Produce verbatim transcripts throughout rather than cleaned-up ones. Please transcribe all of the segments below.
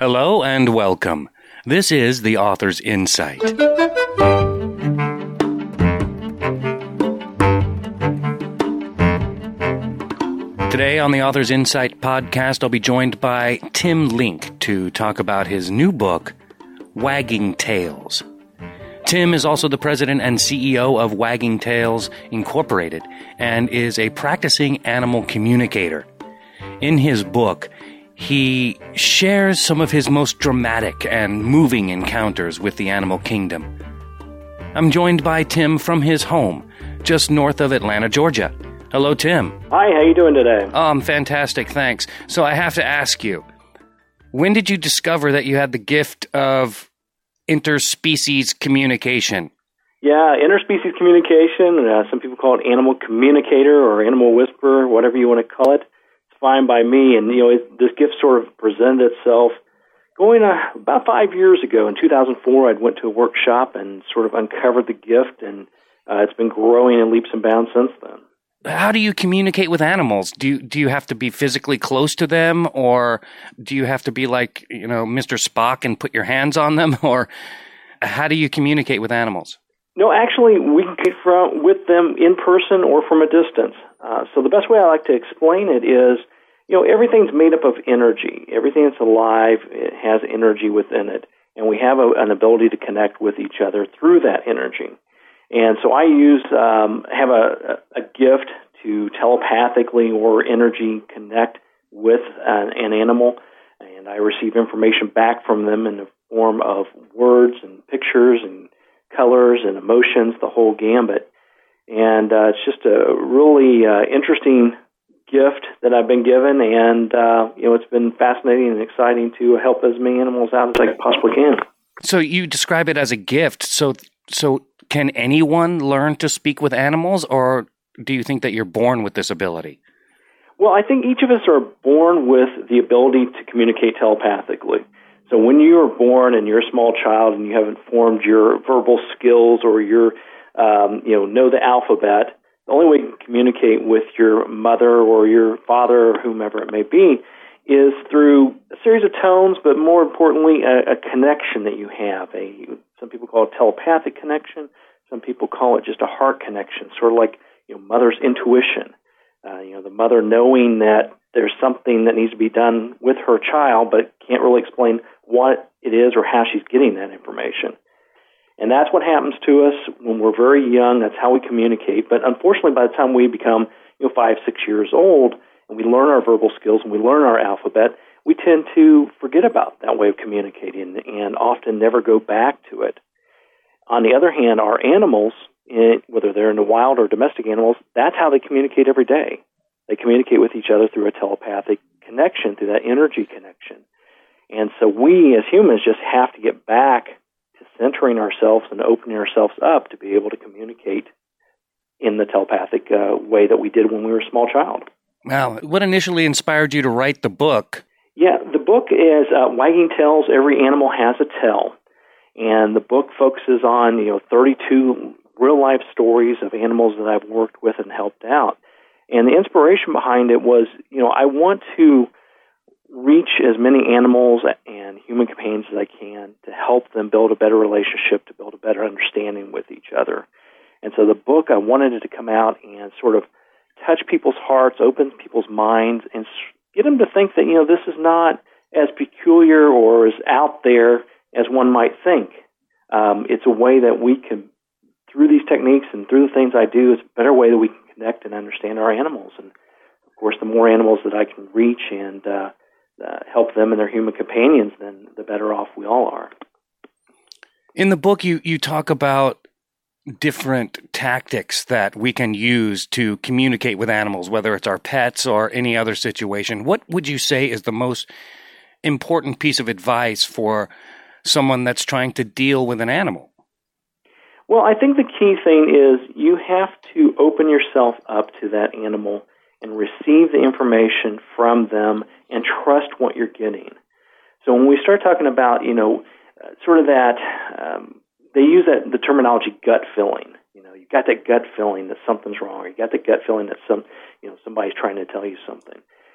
Hello and welcome. This is The Author's Insight. Today on the Author's Insight podcast, I'll be joined by Tim Link to talk about his new book, Wagging Tails. Tim is also the president and C E O of Wagging Tails Incorporated and is a practicing animal communicator. In his book, he shares some of his most dramatic and moving encounters with the animal kingdom. I'm joined by Tim from his home, just north of Atlanta, Georgia. Hello, Tim. Hi, how you doing today? Oh, I'm fantastic, thanks. So I have to ask you, when did you discover that you had the gift of interspecies communication? Yeah, interspecies communication, uh, some people call it animal communicator or animal whisperer, whatever you want to call it. It's fine by me. And, you know, it, this gift sort of presented itself going uh, about five years ago. In two thousand four, I went to a workshop and sort of uncovered the gift, and uh, it's been growing in leaps and bounds since then. How do you communicate with animals? Do you, do you have to be physically close to them, or do you have to be like, you know, Mister Spock and put your hands on them, or how do you communicate with animals? No, actually, we can get from, with them in person or from a distance. Uh, so the best way I like to explain it is, you know, everything's made up of energy. Everything that's alive, it has energy within it, and we have a, an ability to connect with each other through that energy. And so I use um, have a, a gift to telepathically or energy connect with an, an animal, and I receive information back from them in the form of words and pictures and colors and emotions, the whole gambit. And uh, it's just a really uh, interesting gift that I've been given, and uh, you know, it's been fascinating and exciting to help as many animals out as I possibly can. So you describe it as a gift. So so. Can anyone learn to speak with animals, or do you think that you're born with this ability? Well, I think each of us are born with the ability to communicate telepathically. So when you are born and you're a small child and you haven't formed your verbal skills or your, um, you know, know the alphabet, the only way you can communicate with your mother or your father or whomever it may be is through a series of tones, but more importantly, a, a connection that you have. A Some people call it a telepathic connection. Some people call it just a heart connection, sort of like, you know, mother's intuition. Uh, you know, the mother knowing that there's something that needs to be done with her child, but can't really explain what it is or how she's getting that information. And that's what happens to us when we're very young. That's how we communicate. But unfortunately, by the time we become, you know, five, six years old, and we learn our verbal skills and we learn our alphabet, we tend to forget about that way of communicating and often never go back to it. On the other hand, our animals, whether they're in the wild or domestic animals, that's how they communicate every day. They communicate with each other through a telepathic connection, through that energy connection. And so we as humans just have to get back to centering ourselves and opening ourselves up to be able to communicate in the telepathic uh, way that we did when we were a small child. Wow. What initially inspired you to write the book? Yeah, the book is uh, Wagging Tails, Every Animal Has a Tell. And the book focuses on, you know, thirty-two real-life stories of animals that I've worked with and helped out. And the inspiration behind it was, you know, I want to reach as many animals and human companions as I can to help them build a better relationship, to build a better understanding with each other. And so the book, I wanted it to come out and sort of touch people's hearts, open people's minds, and get them to think that, you know, this is not as peculiar or as out there as one might think. Um, it's a way that we can, through these techniques and through the things I do, it's a better way that we can connect and understand our animals. And, of course, the more animals that I can reach and uh, uh, help them and their human companions, then the better off we all are. In the book, you, you talk about different tactics that we can use to communicate with animals, whether it's our pets or any other situation. What would you say is the most important piece of advice for someone that's trying to deal with an animal? Well, I think the key thing is you have to open yourself up to that animal and receive the information from them and trust what you're getting. So when we start talking about, you know, uh, sort of that, um, they use that the terminology gut feeling. You know, you got that gut feeling that something's wrong, or you got that gut feeling that some, you know, somebody's trying to tell you something.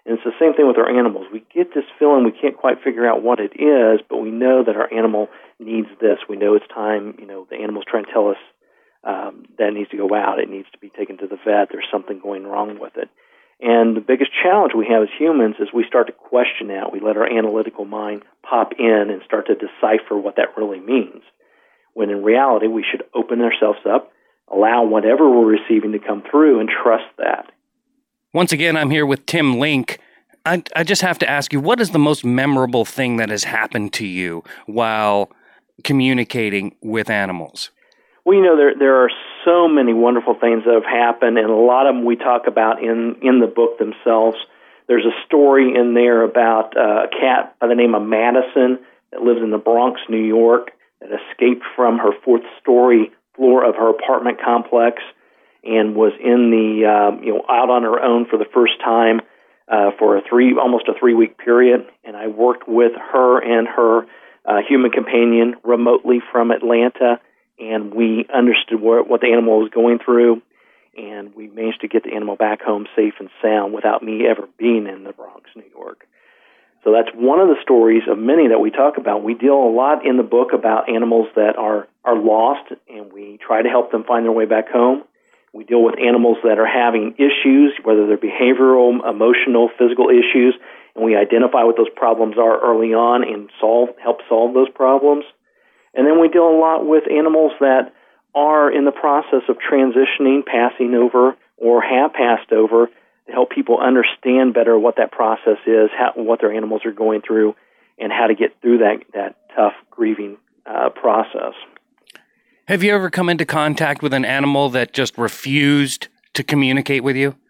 And it's the same thing with our animals. We get this feeling, we can't quite figure out what it is, but we know that our animal needs this. We know it's time, you know, the animal's trying to tell us um, that it needs to go out. It needs to be taken to the vet. There's something going wrong with it. And the biggest challenge we have as humans is we start to question that. We let our analytical mind pop in and start to decipher what that really means. When in reality, we should open ourselves up, allow whatever we're receiving to come through, and trust that. Once again, I'm here with Tim Link. I, I just have to ask you, what is the most memorable thing that has happened to you while communicating with animals? Well, you know, there there are so many wonderful things that have happened, and a lot of them we talk about in, in the book themselves. There's a story in there about uh, a cat by the name of Madison that lives in the Bronx, New York, that escaped from her fourth story floor of her apartment complex and was in the um, you know out on her own for the first time uh, for a three almost a three week period. And I worked with her and her uh, human companion remotely from Atlanta. And we understood what, what the animal was going through, and we managed to get the animal back home safe and sound without me ever being in the Bronx, New York. So that's one of the stories of many that we talk about. We deal a lot in the book about animals that are, are lost, and we try to help them find their way back home. We deal with animals that are having issues, whether they're behavioral, emotional, physical issues, and we identify what those problems are early on and solve help solve those problems. And then we deal a lot with animals that are in the process of transitioning, passing over, or have passed over to help people understand better what that process is, how, what their animals are going through, and how to get through that, that tough grieving uh, process. Have you ever come into contact with an animal that just refused to communicate with you?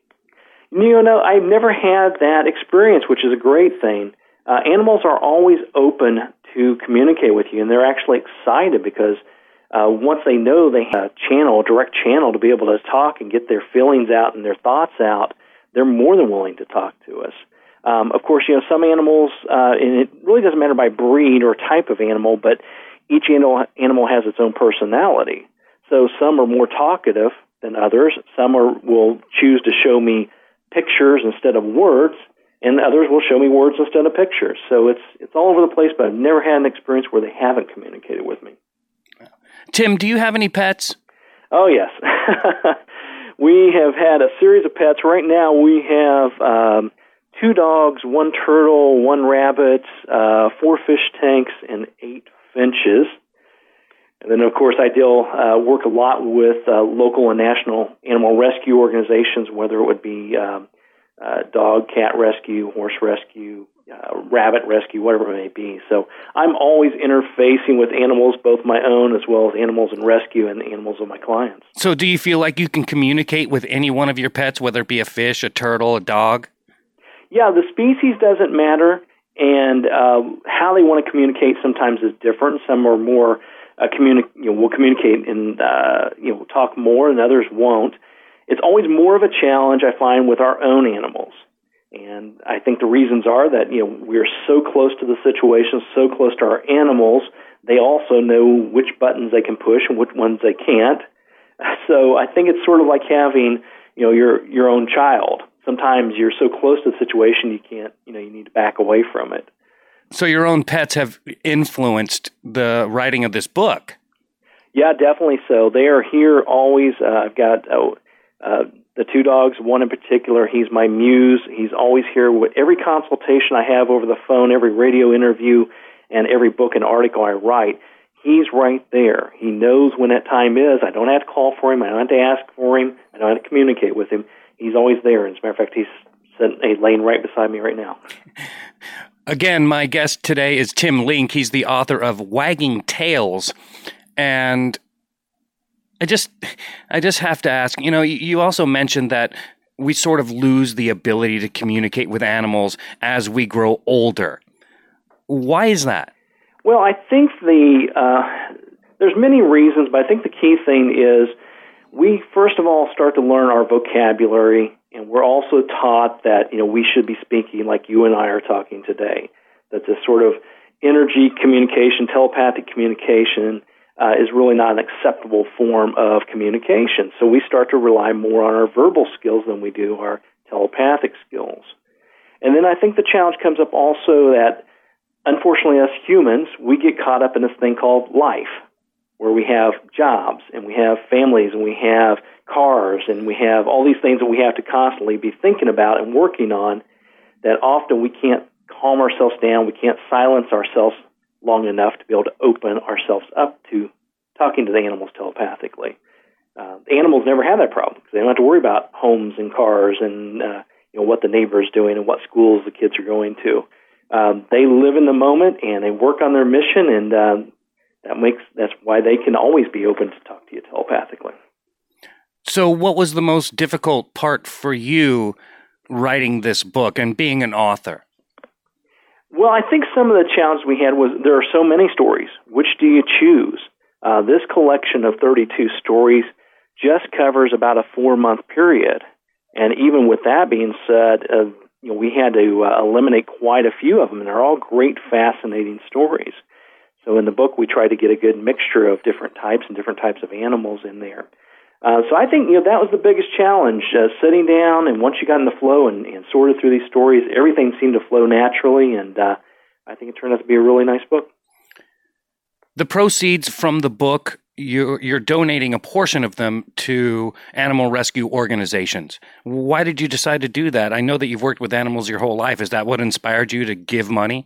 You know, I've never had that experience, which is a great thing. Uh, animals are always open to communicate with you, and they're actually excited because uh, once they know they have a channel, a direct channel to be able to talk and get their feelings out and their thoughts out, they're more than willing to talk to us. Um, of course, you know, some animals, uh, and it really doesn't matter by breed or type of animal, but each animal, animal has its own personality. So some are more talkative than others. Some are, will choose to show me pictures instead of words, and others will show me words instead of pictures. So it's it's all over the place, but I've never had an experience where they haven't communicated with me. Tim, do you have any pets? Oh, yes. We have had a series of pets. Right now we have um, two dogs, one turtle, one rabbit, uh, four fish tanks, and eight finches. And then, of course, I deal, uh, work a lot with uh, local and national animal rescue organizations, whether it would be um, uh, dog, cat rescue, horse rescue, uh, rabbit rescue, whatever it may be. So I'm always interfacing with animals, both my own as well as animals in rescue and the animals of my clients. So do you feel like you can communicate with any one of your pets, whether it be a fish, a turtle, a dog? Yeah, the species doesn't matter, and uh, how they want to communicate sometimes is different. Some are more uh, communi- you know, will communicate and uh, you know talk more, and others won't. It's always more of a challenge, I find, with our own animals. And I think the reasons are that, you know, we're so close to the situation, so close to our animals, they also know which buttons they can push and which ones they can't. So I think it's sort of like having, you know, your your own child. Sometimes you're so close to the situation you can't, you know, you need to back away from it. So your own pets have influenced the writing of this book. Yeah, definitely so. They are here always. Uh, I've got uh, uh, the two dogs, one in particular. He's my muse. He's always here with every consultation I have over the phone, every radio interview, and every book and article I write. He's right there. He knows when that time is. I don't have to call for him. I don't have to ask for him. I don't have to communicate with him. He's always there. As a matter of fact, he's laying right beside me right now. Again, my guest today is Tim Link. He's the author of Wagging Tails. And I just I just have to ask, you know, you also mentioned that we sort of lose the ability to communicate with animals as we grow older. Why is that? Well, I think the uh, there's many reasons, but I think the key thing is we, first of all, start to learn our vocabulary, and we're also taught that, you know, we should be speaking like you and I are talking today, that this sort of energy communication, telepathic communication uh, is really not an acceptable form of communication. So we start to rely more on our verbal skills than we do our telepathic skills. And then I think the challenge comes up also that, unfortunately, us humans, we get caught up in this thing called life, where we have jobs and we have families and we have cars and we have all these things that we have to constantly be thinking about and working on, that often we can't calm ourselves down, we can't silence ourselves long enough to be able to open ourselves up to talking to the animals telepathically. Uh, the animals never have that problem because they don't have to worry about homes and cars and uh, you know what the neighbor is doing and what schools the kids are going to. Um, they live in the moment and they work on their mission, and uh, that makes that's why they can always be open to talk to you telepathically. So, what was the most difficult part for you writing this book and being an author? Well, I think some of the challenge we had was there are so many stories. Which do you choose? Uh, this collection of thirty-two stories just covers about a four-month period. And even with that being said, uh, you know, we had to uh, eliminate quite a few of them, and they're all great, fascinating stories. So in the book, we try to get a good mixture of different types and different types of animals in there. Uh, so I think you know that was the biggest challenge, uh, sitting down, and once you got in the flow and, and sorted through these stories, everything seemed to flow naturally, and uh, I think it turned out to be a really nice book. The proceeds from the book, you're, you're donating a portion of them to animal rescue organizations. Why did you decide to do that? I know that you've worked with animals your whole life. Is that what inspired you to give money?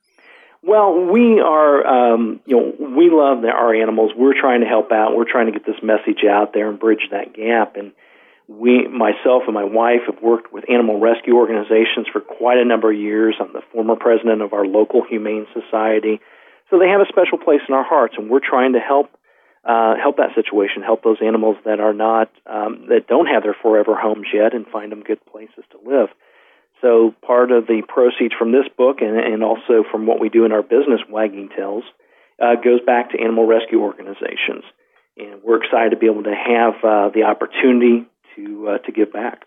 Well, we are, um, you know, we love the, our animals. We're trying to help out. We're trying to get this message out there and bridge that gap. And we, myself and my wife, have worked with animal rescue organizations for quite a number of years. I'm the former president of our local humane society. So they have a special place in our hearts, and we're trying to help uh, help that situation, help those animals that are not, um, that don't have their forever homes yet, and find them good places to live. So part of the proceeds from this book, and, and also from what we do in our business, Wagging Tails, uh, goes back to animal rescue organizations. And we're excited to be able to have uh, the opportunity to uh, to give back.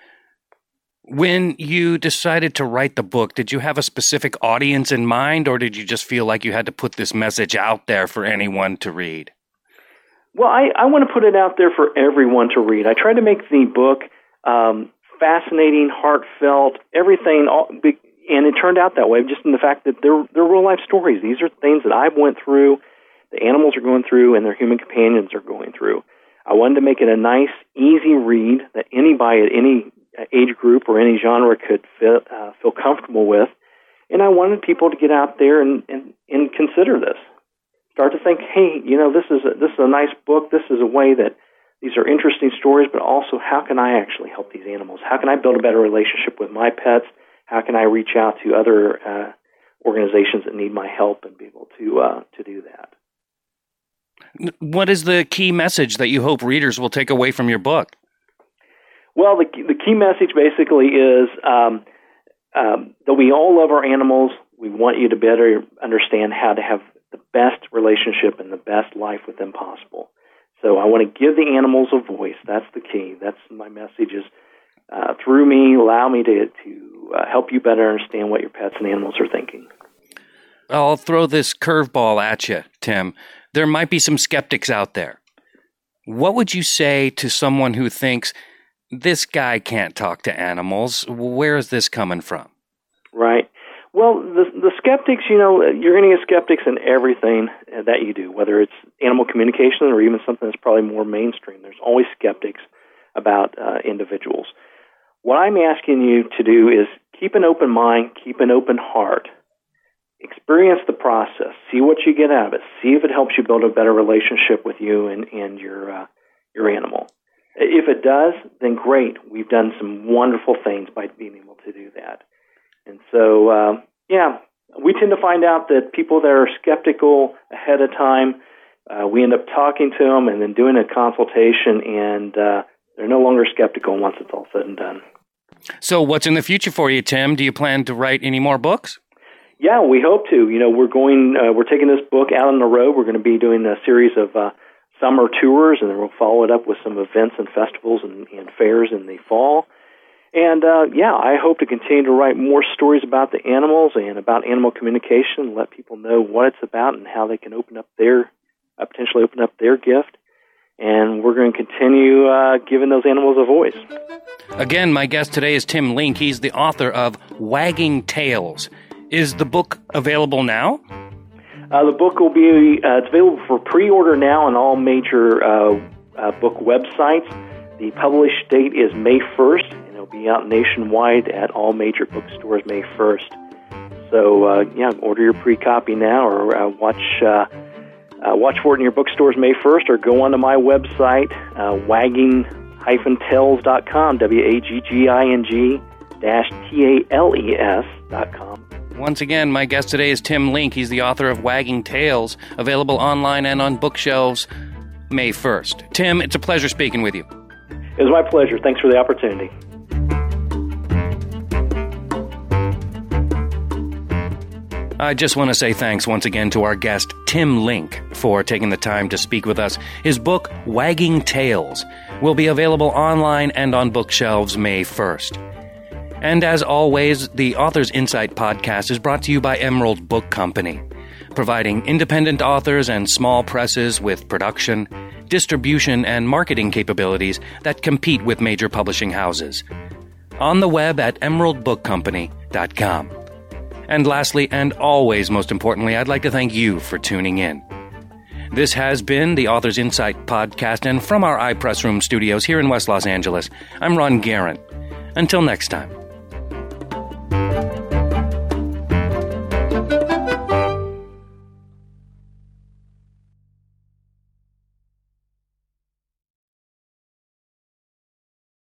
When you decided to write the book, did you have a specific audience in mind, or did you just feel like you had to put this message out there for anyone to read? Well, I, I want to put it out there for everyone to read. I tried to make the book um, fascinating, heartfelt, everything, all, and it turned out that way, just in the fact that they're, they're real-life stories. These are things that I've went through, the animals are going through, and their human companions are going through. I wanted to make it a nice, easy read that anybody at any age group or any genre could feel, uh, feel comfortable with. And I wanted people to get out there and, and, and consider this. Start to think, hey, you know, this is a, this is a nice book. This is a way that these are interesting stories, but also how can I actually help these animals? How can I build a better relationship with my pets? How can I reach out to other uh, organizations that need my help and be able to uh, to do that? What is the key message that you hope readers will take away from your book? Well, the the key message basically is um, um, that we all love our animals. We want you to better understand how to have the best relationship and the best life with them possible. So I want to give the animals a voice. That's the key. That's my message is uh, through me, allow me to, to uh, help you better understand what your pets and animals are thinking. I'll throw this curveball at you, Tim. There might be some skeptics out there. What would you say to someone who thinks, this guy can't talk to animals? Where is this coming from? Right. Well, the, the skeptics, you know, you're going to get skeptics in everything that you do, whether it's animal communication or even something that's probably more mainstream. There's always skeptics about uh, individuals. What I'm asking you to do is keep an open mind, keep an open heart, experience the process, see what you get out of it, see if it helps you build a better relationship with you and, and your uh, your animal. If it does, then great. We've done some wonderful things by being able to do that. And so, uh, yeah, we tend to find out that people that are skeptical ahead of time, uh, we end up talking to them and then doing a consultation, and uh, they're no longer skeptical once it's all said and done. So what's in the future for you, Tim? Do you plan to write any more books? Yeah, we hope to. You know, we're going, uh, we're taking this book out on the road. We're going to be doing a series of uh, summer tours, and then we'll follow it up with some events and festivals and, and fairs in the fall. And, uh, yeah, I hope to continue to write more stories about the animals and about animal communication and let people know what it's about and how they can open up their, uh, potentially open up their gift. and we're going to continue uh, giving those animals a voice. Again, my guest today is Tim Link. He's the author of Wagging Tails. Is the book available now? Uh, the book will be uh, it's available for pre-order now on all major uh, uh, book websites. The published date is May first, and it'll be out nationwide at all major bookstores May first. So, uh, yeah, order your pre-copy now, or uh, watch uh, uh, watch for it in your bookstores May first, or go onto my website, uh, wagging dash tails dot com, W A G G I N G dash T A L E S dot com. Once again, my guest today is Tim Link. He's the author of Wagging Tails, available online and on bookshelves May first. Tim, it's a pleasure speaking with you. It was my pleasure. Thanks for the opportunity. I just want to say thanks once again to our guest, Tim Link, for taking the time to speak with us. His book, Wagging Tails, will be available online and on bookshelves May first. And as always, the Author's Insight podcast is brought to you by Emerald Book Company, providing independent authors and small presses with production, distribution, and marketing capabilities that compete with major publishing houses. On the web at emerald book company dot com. And lastly, and always most importantly, I'd like to thank you for tuning in. This has been the Author's Insight podcast, and from our iPress Room studios here in West Los Angeles, I'm Ron Guerin. Until next time.